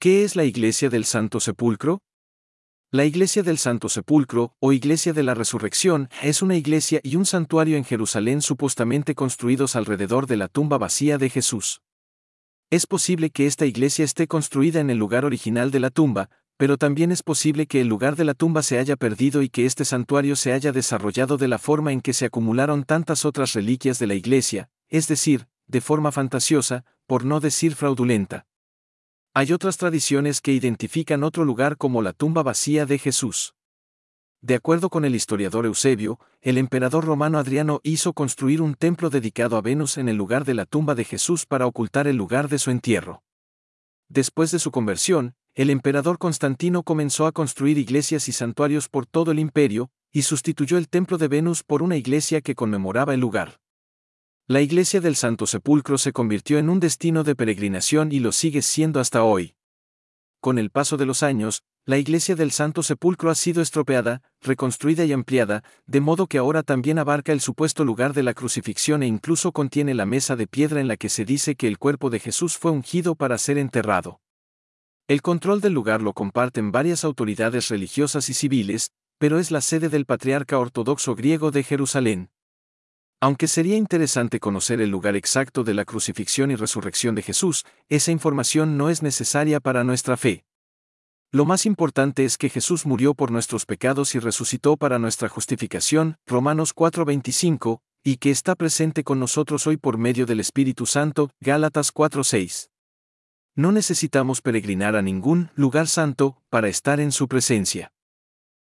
¿Qué es la Iglesia del Santo Sepulcro? La Iglesia del Santo Sepulcro, o Iglesia de la Resurrección, es una iglesia y un santuario en Jerusalén supuestamente construidos alrededor de la tumba vacía de Jesús. Es posible que esta iglesia esté construida en el lugar original de la tumba, pero también es posible que el lugar de la tumba se haya perdido y que este santuario se haya desarrollado de la forma en que se acumularon tantas otras reliquias de la iglesia, es decir, de forma fantasiosa, por no decir fraudulenta. Hay otras tradiciones que identifican otro lugar como la tumba vacía de Jesús. De acuerdo con el historiador Eusebio, el emperador romano Adriano hizo construir un templo dedicado a Venus en el lugar de la tumba de Jesús para ocultar el lugar de su entierro. Después de su conversión, el emperador Constantino comenzó a construir iglesias y santuarios por todo el imperio, y sustituyó el templo de Venus por una iglesia que conmemoraba el lugar. La iglesia del Santo Sepulcro se convirtió en un destino de peregrinación y lo sigue siendo hasta hoy. Con el paso de los años, la iglesia del Santo Sepulcro ha sido estropeada, reconstruida y ampliada, de modo que ahora también abarca el supuesto lugar de la crucifixión e incluso contiene la mesa de piedra en la que se dice que el cuerpo de Jesús fue ungido para ser enterrado. El control del lugar lo comparten varias autoridades religiosas y civiles, pero es la sede del patriarca ortodoxo griego de Jerusalén. Aunque sería interesante conocer el lugar exacto de la crucifixión y resurrección de Jesús, esa información no es necesaria para nuestra fe. Lo más importante es que Jesús murió por nuestros pecados y resucitó para nuestra justificación, Romanos 4:25, y que está presente con nosotros hoy por medio del Espíritu Santo, Gálatas 4:6. No necesitamos peregrinar a ningún lugar santo para estar en su presencia.